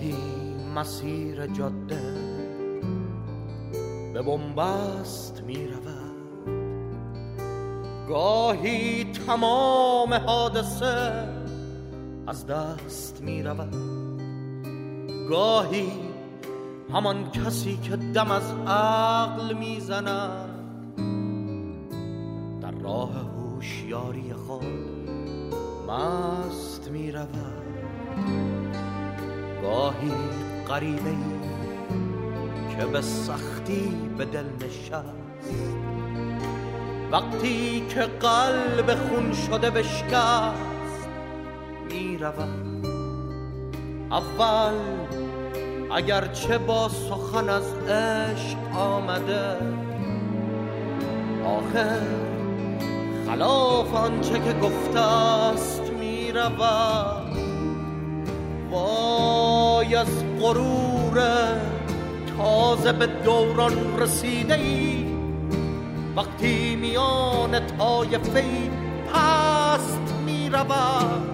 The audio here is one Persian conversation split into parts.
گاهی مسیر جاده به بنبست می رود، گاهی تمام حادثه از دست می رود، گاهی همان کسی که دم از عقل می زند در راه هوشیاری خود مست می رود، گاهی غریبه ای که به سختی به دل نشست، وقتی که قلب خون شده بشکست می رود. اول اگرچه با سخن از عشق آمده، آخر خلاف آنچه که گفته است می رود. وای از غرور تازه به دوران رسیده ای، وقتی میان طایفه‌ای پست می رود.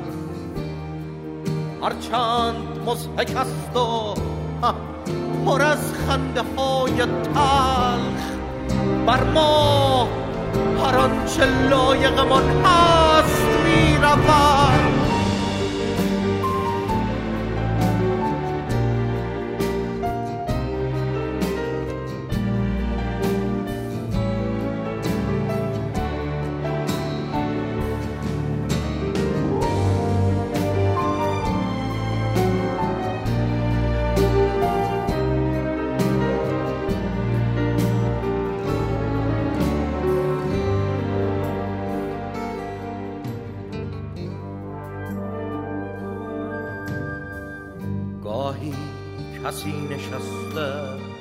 هرچند مضحک است و پر از خنده های تلخ، بر ما هر آنچه لایقمان هست می رود. گاهی کسی نشسته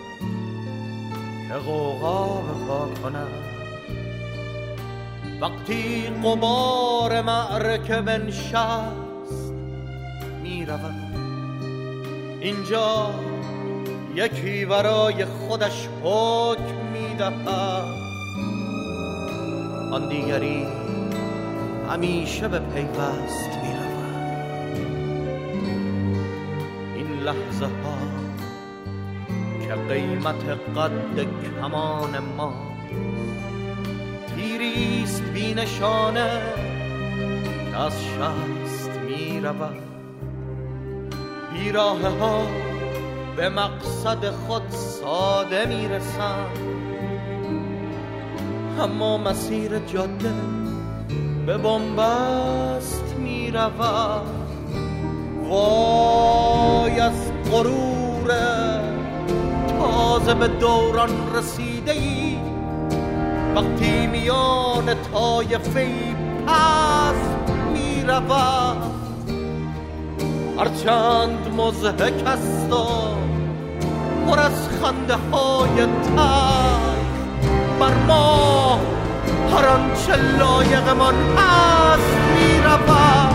که غوغا بپا کند، وقتی غبار معرکه بنشست می رود. اینجا یکی برای خودش حکم می دهد، آن دیگری همیشه به پیوست می رود. لحظه ها که قیمت قد کمان ما، تیریست بی نشانه که از شست می رود. بیراه ها به مقصد خود ساده می رسند، اما مسیر جاده به بنبست می رود. وای از غرور تازه به دوران رسیده ای، وقتی میان طایفه‌ای پست می رود. هرچند مضحک است و پر از خنده های تلخ، بر ما هر آنچه لایقمان هست می رود.